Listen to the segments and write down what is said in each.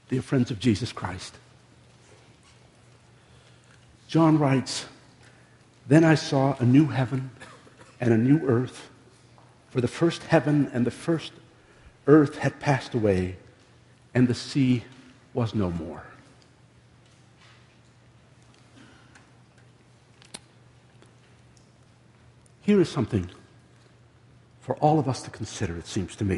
dear friends of Jesus Christ. John writes, "Then I saw a new heaven and a new earth, for the first heaven and the first earth had passed away, and the sea was no more." Here is something for all of us to consider, it seems to me.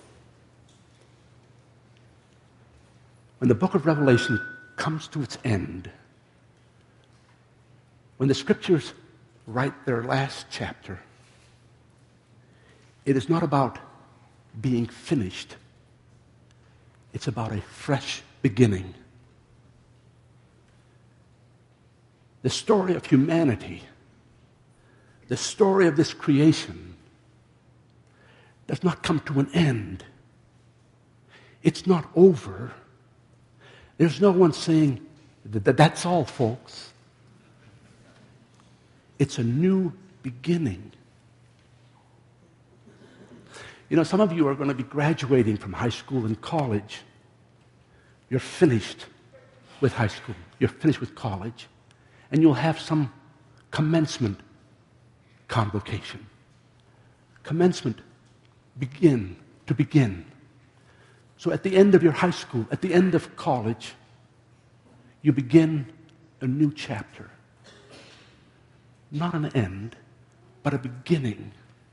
When the book of Revelation comes to its end, when the Scriptures write their last chapter, it is not about being finished. It's about a fresh beginning. The story of humanity, the story of this creation, does not come to an end. It's not over. There's no one saying, "That's all, folks." It's a new beginning. You know, some of you are going to be graduating from high school and college. You're finished with high school. You're finished with college. And you'll have some commencement convocation. Commencement, begin. So at the end of your high school, at the end of college, you begin a new chapter. Not an end, but a beginning.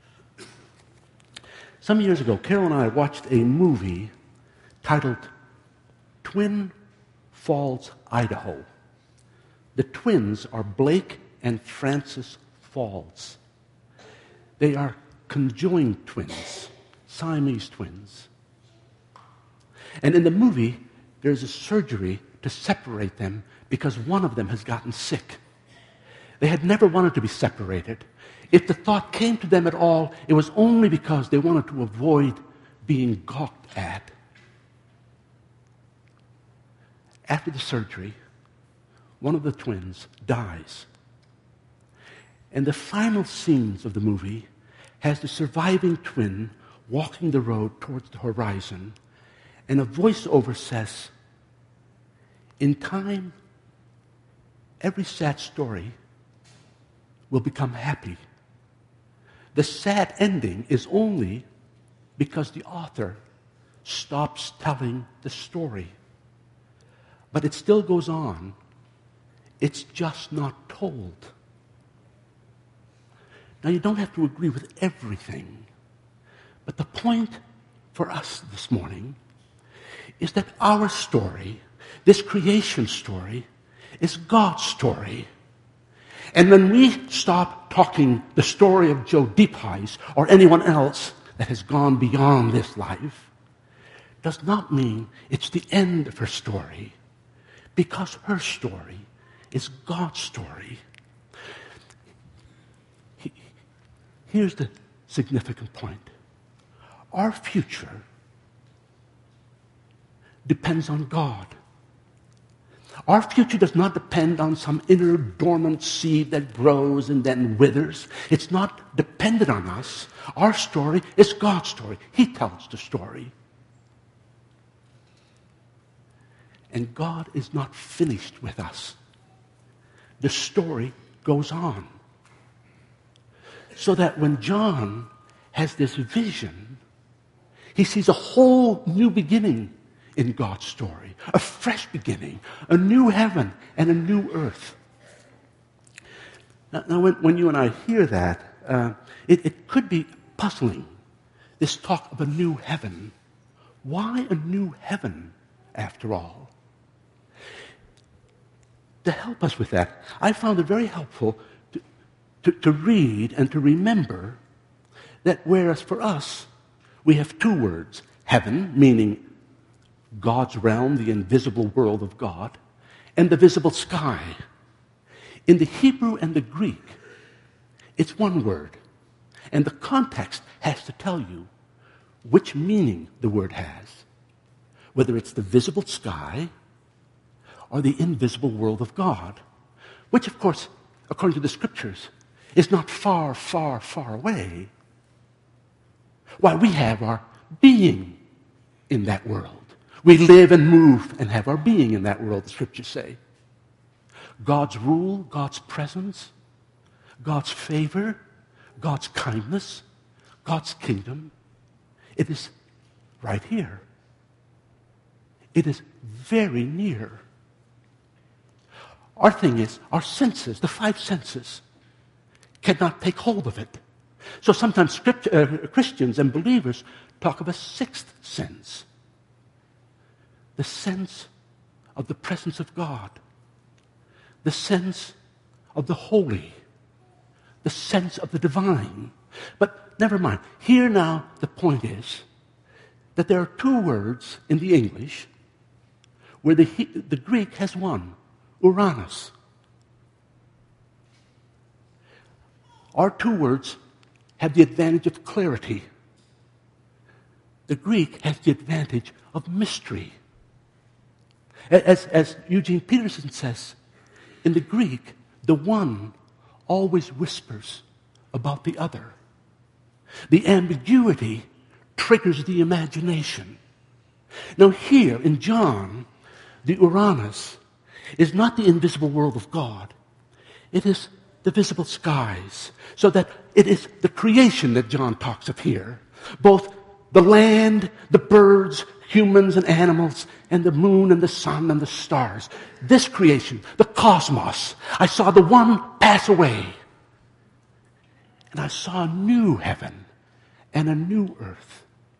Some years ago, Carol and I watched a movie titled Twin Falls, Idaho. The twins are Blake and Francis Falls. They are conjoined twins, Siamese twins. And in the movie, there's a surgery to separate them because one of them has gotten sick. They had never wanted to be separated. If the thought came to them at all, it was only because they wanted to avoid being gawked at. After the surgery, one of the twins dies. And the final scenes of the movie has the surviving twin walking the road towards the horizon, and a voiceover says, "In time, every sad story will become happy. The sad ending is only because the author stops telling the story. But it still goes on. It's just not told." Now, you don't have to agree with everything, but the point for us this morning is that our story, this creation story, is God's story. And when we stop talking the story of Joe Deepheis or anyone else that has gone beyond this life, does not mean it's the end of her story, because her story is God's story. Here's the significant point. Our future depends on God. Our future does not depend on some inner dormant seed that grows and then withers. It's not dependent on us. Our story is God's story. He tells the story. And God is not finished with us. The story goes on. So that when John has this vision, he sees a whole new beginning in God's story, a fresh beginning, a new heaven and a new earth. Now when you and I hear that, it could be puzzling, this talk of a new heaven. Why a new heaven, after all? To help us with that, I found it very helpful to read and to remember that whereas for us, we have two words, heaven, meaning God's realm, the invisible world of God, and the visible sky. In the Hebrew and the Greek, it's one word, and the context has to tell you which meaning the word has, whether it's the visible sky or the invisible world of God, which, of course, according to the Scriptures, is not far, far, far away. Why, we have our being in that world. We live and move and have our being in that world, the scriptures say. God's rule, God's presence, God's favor, God's kindness, God's kingdom, it is right here. It is very near. Our thing is, our senses, the five senses, cannot take hold of it. So sometimes Christians and believers talk of a sixth sense. The sense of the presence of God. The sense of the holy. The sense of the divine. But never mind. Here now the point is that there are two words in the English where the Greek has one, Uranus. Our two words have the advantage of clarity. The Greek has the advantage of mystery. As Eugene Peterson says, in the Greek, the one always whispers about the other. The ambiguity triggers the imagination. Now here in John, the Uranus is not the invisible world of God. It is the visible skies. So that it is the creation that John talks of here. Both the land, the birds, humans and animals, and the moon and the sun and the stars. This creation, the cosmos. I saw the one pass away. And I saw a new heaven and a new earth.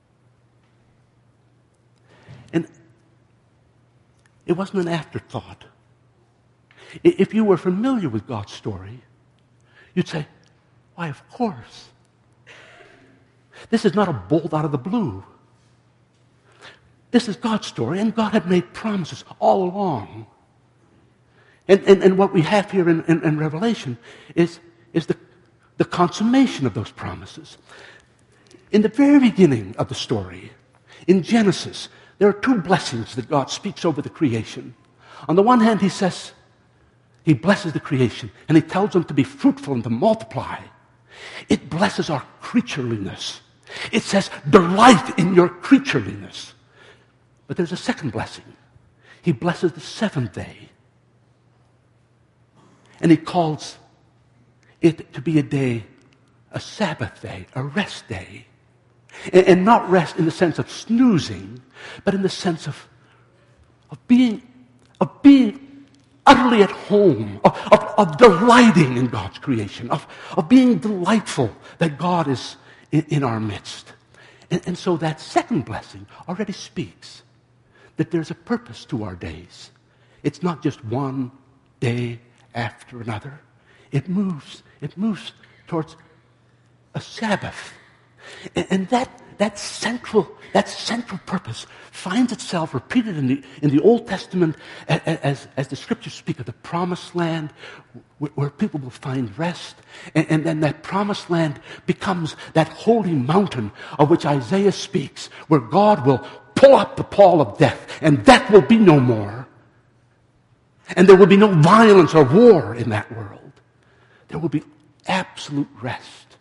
And it wasn't an afterthought. If you were familiar with God's story, you'd say, why, of course. This is not a bolt out of the blue. This is God's story, and God had made promises all along. And what we have here in Revelation is the consummation of those promises. In the very beginning of the story, in Genesis, there are two blessings that God speaks over the creation. On the one hand, he says, he blesses the creation, and he tells them to be fruitful and to multiply. It blesses our creatureliness. It says, delight in your creatureliness. But there's a second blessing. He blesses the seventh day. And he calls it to be a day, a Sabbath day, a rest day. And not rest in the sense of snoozing, but in the sense of being utterly at home, of delighting in God's creation, of being delightful that God is in our midst. And so that second blessing already speaks that there's a purpose to our days. It's not just one day after another. It moves towards a Sabbath. And that central purpose finds itself repeated in the Old Testament as the scriptures speak of the promised land where people will find rest. And then that promised land becomes that holy mountain of which Isaiah speaks, where God will pull up the pall of death, and death will be no more. And there will be no violence or war in that world. There will be absolute rest.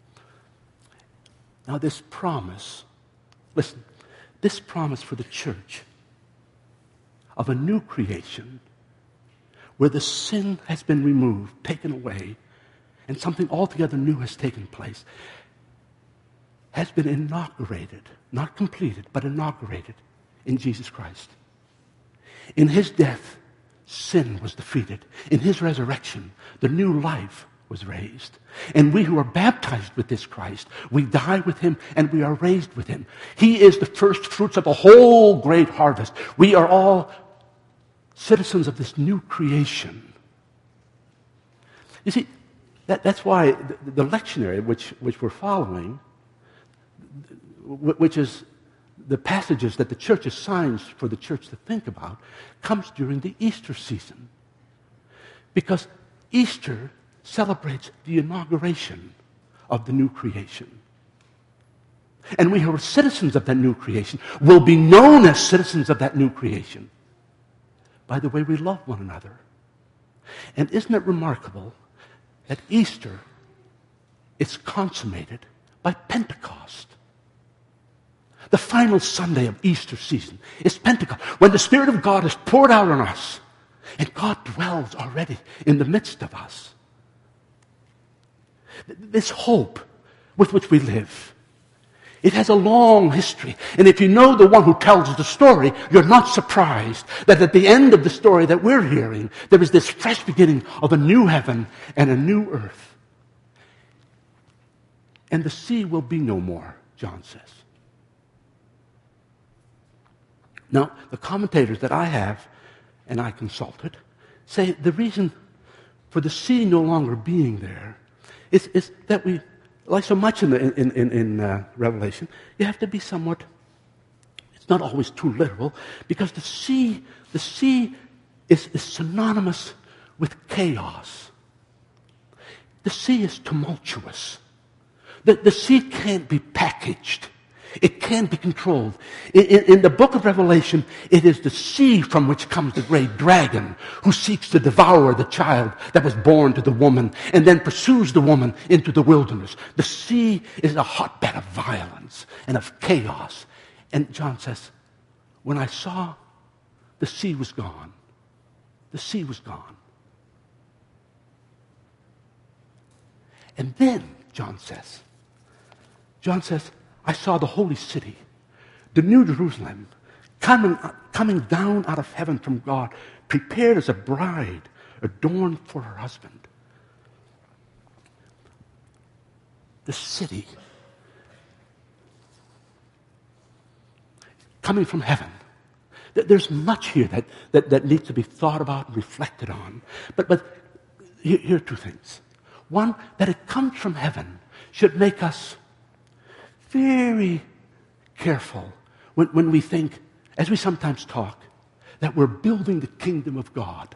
Now this promise, listen, this promise for the church of a new creation where the sin has been removed, taken away, and something altogether new has taken place, has been inaugurated, not completed, but inaugurated in Jesus Christ. In his death, sin was defeated. In his resurrection, the new life was raised. And we who are baptized with this Christ, we die with him and we are raised with him. He is the first fruits of a whole great harvest. We are all citizens of this new creation. You see, that's why the lectionary which we're following, which is the passages that the church assigns for the church to think about, comes during the Easter season. Because Easter celebrates the inauguration of the new creation. And we who are citizens of that new creation will be known as citizens of that new creation by the way we love one another. And isn't it remarkable that Easter is consummated by Pentecost? The final Sunday of Easter season is Pentecost, when the Spirit of God is poured out on us, and God dwells already in the midst of us. This hope with which we live, it has a long history. And if you know the one who tells the story, you're not surprised that at the end of the story that we're hearing, there is this fresh beginning of a new heaven and a new earth. And the sea will be no more, John says. Now, the commentators that I have, and I consulted, say the reason for the sea no longer being there is that we, like so much in Revelation, you have to be somewhat, it's not always too literal, because the sea is synonymous with chaos. The sea is tumultuous. The sea can't be packaged. It can't be controlled. In the book of Revelation, it is the sea from which comes the great dragon who seeks to devour the child that was born to the woman and then pursues the woman into the wilderness. The sea is a hotbed of violence and of chaos. And John says, when I saw the sea was gone, the sea was gone. And then, John says, I saw the holy city, the new Jerusalem, coming down out of heaven from God, prepared as a bride, adorned for her husband. The city, coming from heaven. There's much here that needs to be thought about and reflected on. But here are two things. One, that it comes from heaven should make us very careful when we think, as we sometimes talk, that we're building the kingdom of God.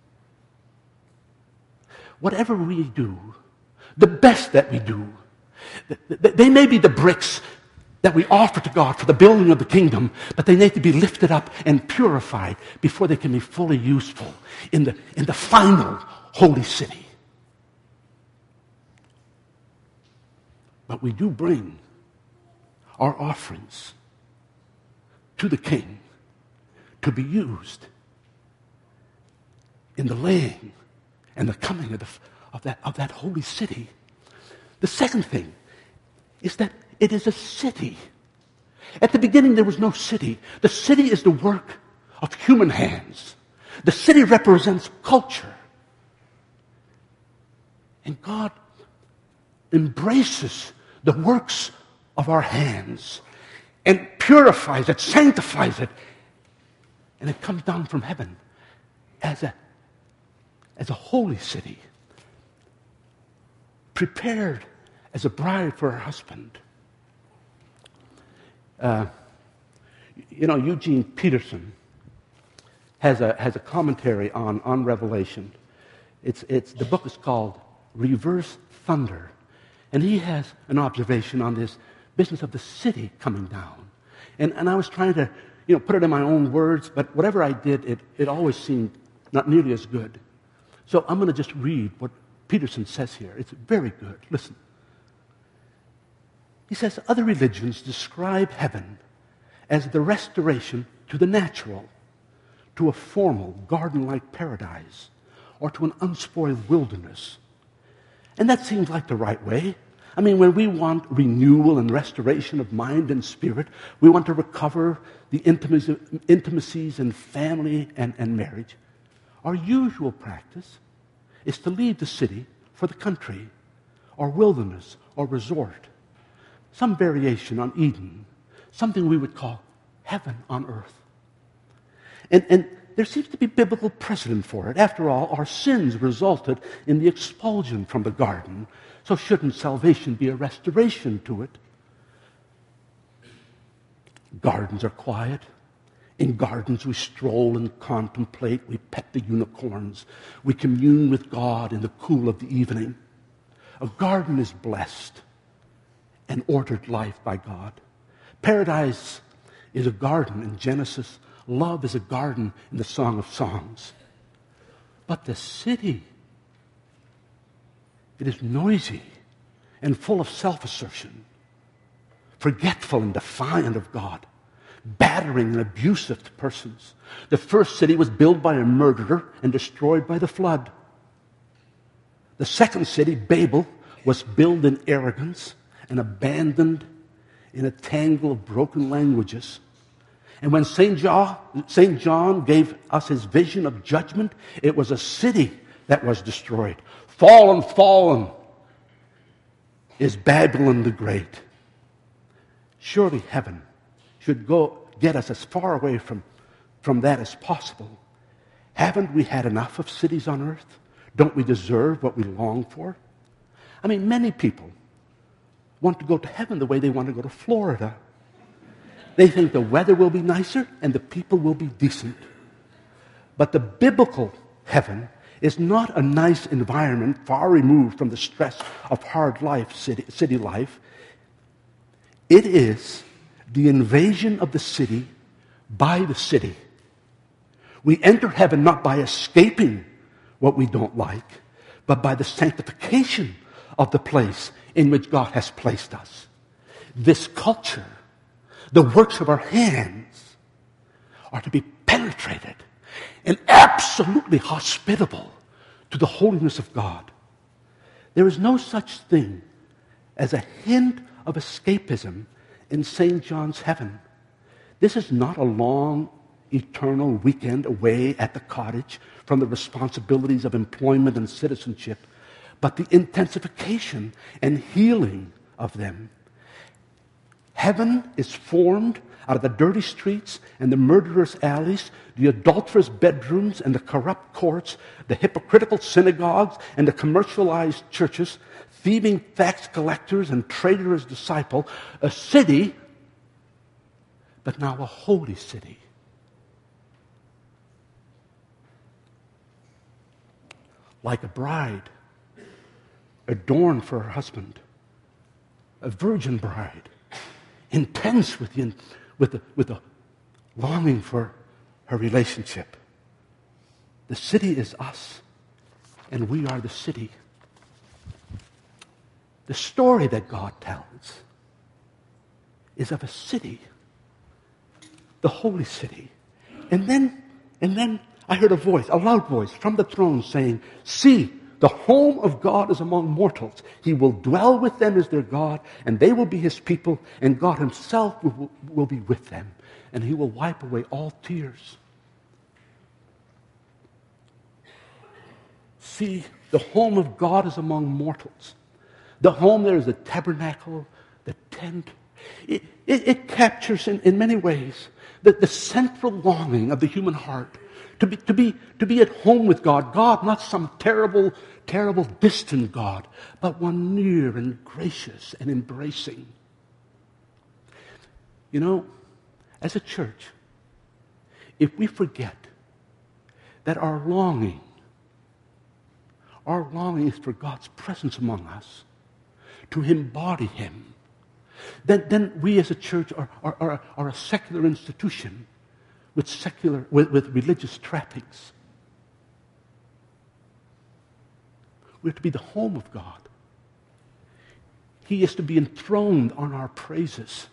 Whatever we do, the best that we do, they may be the bricks that we offer to God for the building of the kingdom, but they need to be lifted up and purified before they can be fully useful in the final holy city. But we do bring our offerings to the King to be used in the laying and the coming of that holy city. The second thing is that it is a city. At the beginning, there was no city. The city is the work of human hands. The city represents culture. And God embraces the works of our hands and purifies it, sanctifies it, and it comes down from heaven as a holy city, prepared as a bride for her husband. Eugene Peterson has a commentary on Revelation. The book is called Reverse Thunder, and he has an observation on this business of the city coming down. And I was trying to, put it in my own words, but whatever I did, it always seemed not nearly as good. So I'm going to just read what Peterson says here. It's very good. Listen. He says, other religions describe heaven as the restoration to the natural, to a formal garden-like paradise, or to an unspoiled wilderness. And that seems like the right way. I mean, when we want renewal and restoration of mind and spirit, we want to recover the intimacies in family and marriage. Our usual practice is to leave the city for the country, or wilderness, or resort. Some variation on Eden, something we would call heaven on earth. And there seems to be biblical precedent for it. After all, our sins resulted in the expulsion from the garden. So shouldn't salvation be a restoration to it? Gardens are quiet. In gardens we stroll and contemplate. We pet the unicorns. We commune with God in the cool of the evening. A garden is blessed and ordered life by God. Paradise is a garden in Genesis. Love is a garden in the Song of Songs. But the city, it is noisy and full of self-assertion, forgetful and defiant of God, battering and abusive to persons. The first city was built by a murderer and destroyed by the flood. The second city, Babel, was built in arrogance and abandoned in a tangle of broken languages. And when St. John gave us his vision of judgment, it was a city that was destroyed. Fallen, fallen is Babylon the Great. Surely heaven should get us as far away from that as possible. Haven't we had enough of cities on earth? Don't we deserve what we long for? I mean, many people want to go to heaven the way they want to go to Florida. They think the weather will be nicer and the people will be decent. But the biblical heaven is not a nice environment far removed from the stress of hard life, city life. It is the invasion of the city by the city. We enter heaven not by escaping what we don't like, but by the sanctification of the place in which God has placed us. This culture, the works of our hands, are to be penetrated and absolutely hospitable to the holiness of God. There is no such thing as a hint of escapism in St. John's heaven. This is not a long, eternal weekend away at the cottage from the responsibilities of employment and citizenship, but the intensification and healing of them. Heaven is formed out of the dirty streets and the murderous alleys, the adulterous bedrooms and the corrupt courts, the hypocritical synagogues and the commercialized churches, thieving tax collectors and traitorous disciple, a city, but now a holy city. Like a bride adorned for her husband, a virgin bride, intense with the longing for her relationship. The city is us, and we are the city. The story that God tells is of a city, the holy city. And then I heard a loud voice from the throne saying, "See, the home of God is among mortals. He will dwell with them as their God, and they will be his people, and God himself will be with them, and he will wipe away all tears." See, the home of God is among mortals. The home there is the tabernacle, the tent. It captures in many ways the central longing of the human heart to be at home with God. God, not some terrible, distant God, but one near and gracious and embracing. You know, as a church, if we forget that our longing is for God's presence among us, to embody him, then we as a church are a secular institution with religious trappings. We're to be the home of God. He is to be enthroned on our praises.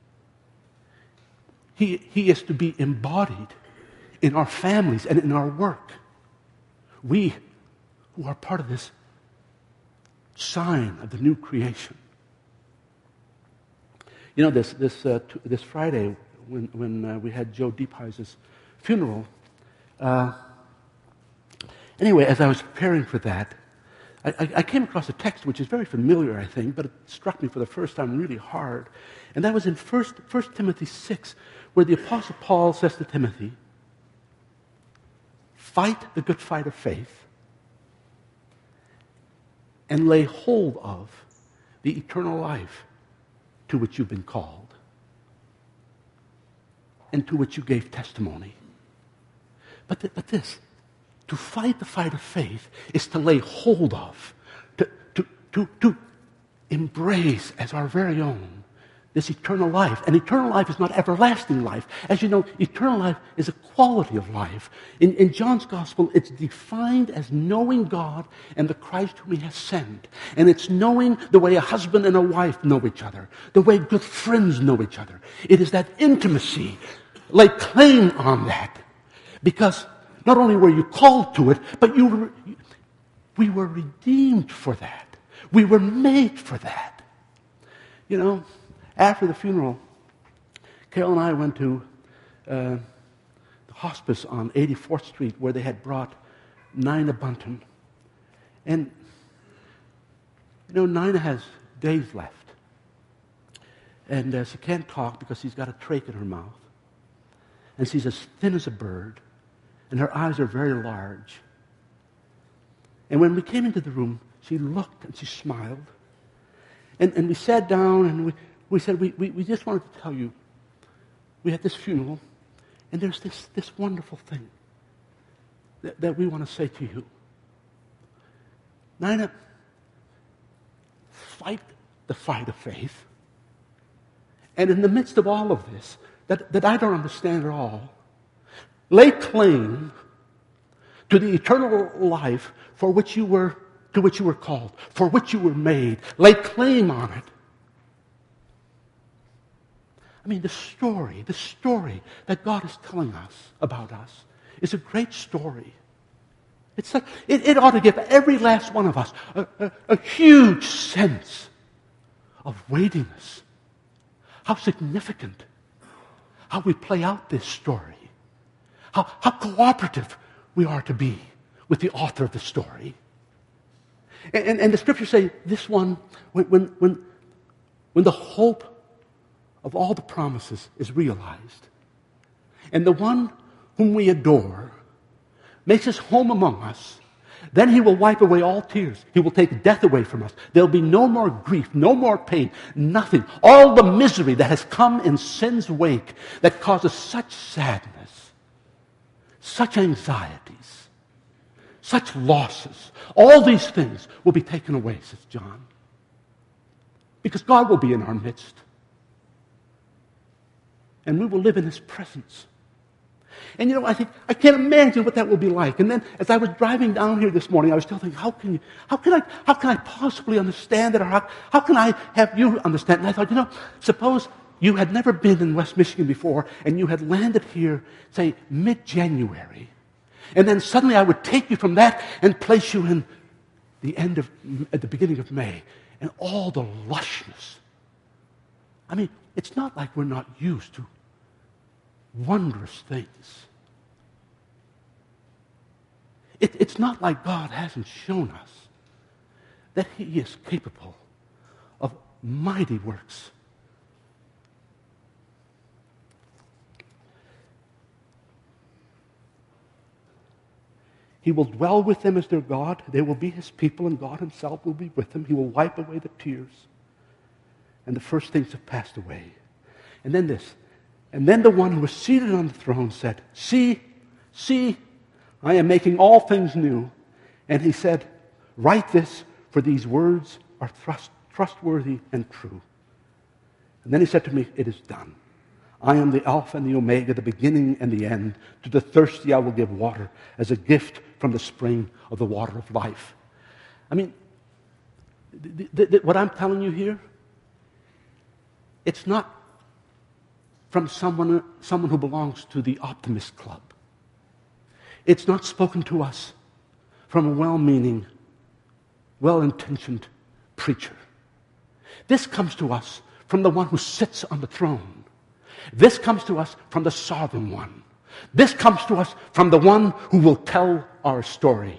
He is to be embodied in our families and in our work. We who are part of this sign of the new creation. You know, this Friday when we had Joe Deephuis's funeral. Anyway, as I was preparing for that, I came across a text which is very familiar, I think, but it struck me for the first time really hard. And that was in 1 Timothy 6, where the Apostle Paul says to Timothy, "Fight the good fight of faith and lay hold of the eternal life to which you've been called and to which you gave testimony." But this, to fight the fight of faith is to lay hold of, to embrace as our very own this eternal life. And eternal life is not everlasting life. As you know, eternal life is a quality of life. In John's gospel, it's defined as knowing God and the Christ whom he has sent. And it's knowing the way a husband and a wife know each other, the way good friends know each other. It is that intimacy. Lay claim on that. Because not only were you called to it, but we were redeemed for that. We were made for that. You know, after the funeral, Carol and I went to the hospice on 84th Street where they had brought Nina Bunton. And, you know, Nina has days left. And she can't talk because she's got a trach in her mouth. And she's as thin as a bird. And her eyes are very large. And when we came into the room, she looked and she smiled. And we sat down and we said, we just wanted to tell you, we had this funeral, and there's this wonderful thing that we want to say to you. Nina, fight the fight of faith. And in the midst of all of this, that I don't understand at all, lay claim to the eternal life to which you were called, for which you were made. Lay claim on it. I mean, the story that God is telling us about us is a great story. It ought to give every last one of us a huge sense of weightiness. How significant. How we play out this story. How cooperative we are to be with the author of the story. And the scriptures say this one, when the hope of all the promises is realized, and the one whom we adore makes his home among us, then he will wipe away all tears. He will take death away from us. There'll be no more grief, no more pain, nothing. All the misery that has come in sin's wake that causes such sadness, such anxieties, such losses, all these things will be taken away, says John. Because God will be in our midst. And we will live in his presence. And you know, I can't imagine what that will be like. And then as I was driving down here this morning, I was still thinking, how can I possibly understand it? Or how can I have you understand? And I thought, you know, suppose you had never been in West Michigan before and you had landed here, say, mid-January. And then suddenly I would take you from that and place you in at the beginning of May. And all the lushness. I mean, it's not like we're not used to wondrous things. It's not like God hasn't shown us that he is capable of mighty works. He will dwell with them as their God. They will be his people, and God himself will be with them. He will wipe away the tears. And the first things have passed away. And then this. And then the one who was seated on the throne said, See, I am making all things new. And he said, Write this, for these words are trustworthy and true. And then he said to me, It is done. I am the Alpha and the Omega, the beginning and the end. To the thirsty I will give water as a gift from the spring of the water of life. I mean, what I'm telling you here, it's not from someone who belongs to the optimist club. It's not spoken to us from a well-meaning, well-intentioned preacher. This comes to us from the one who sits on the throne. This comes to us from the sovereign one. This comes to us from the one who will tell our story.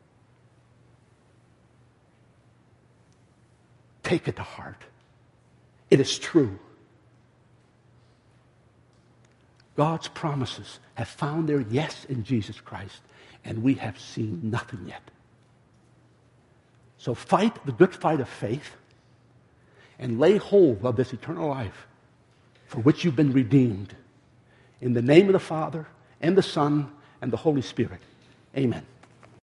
Take it to heart. It is true. God's promises have found their yes in Jesus Christ, and we have seen nothing yet. So fight the good fight of faith and lay hold of this eternal life for which you've been redeemed. In the name of the Father, and the Son, and the Holy Spirit. Amen.